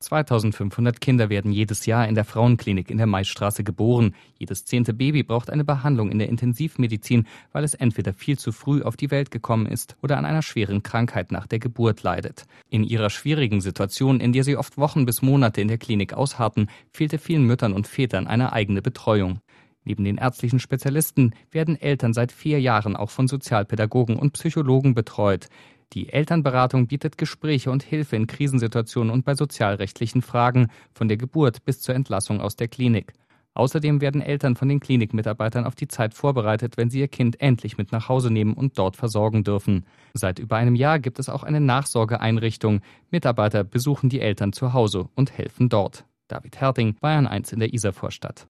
2500 Kinder werden jedes Jahr in der Frauenklinik in der Maisstraße geboren. Jedes 10. Baby braucht eine Behandlung in der Intensivmedizin, weil es entweder viel zu früh auf die Welt gekommen ist oder an einer schweren Krankheit nach der Geburt leidet. In ihrer schwierigen Situation, in der sie oft Wochen bis Monate in der Klinik ausharrten, fehlte vielen Müttern und Vätern eine eigene Betreuung. Neben den ärztlichen Spezialisten werden Eltern seit 4 Jahren auch von Sozialpädagogen und Psychologen betreut. Die Elternberatung bietet Gespräche und Hilfe in Krisensituationen und bei sozialrechtlichen Fragen, von der Geburt bis zur Entlassung aus der Klinik. Außerdem werden Eltern von den Klinikmitarbeitern auf die Zeit vorbereitet, wenn sie ihr Kind endlich mit nach Hause nehmen und dort versorgen dürfen. Seit über einem Jahr gibt es auch eine Nachsorgeeinrichtung. Mitarbeiter besuchen die Eltern zu Hause und helfen dort. David Herting, Bayern 1 in der Isarvorstadt.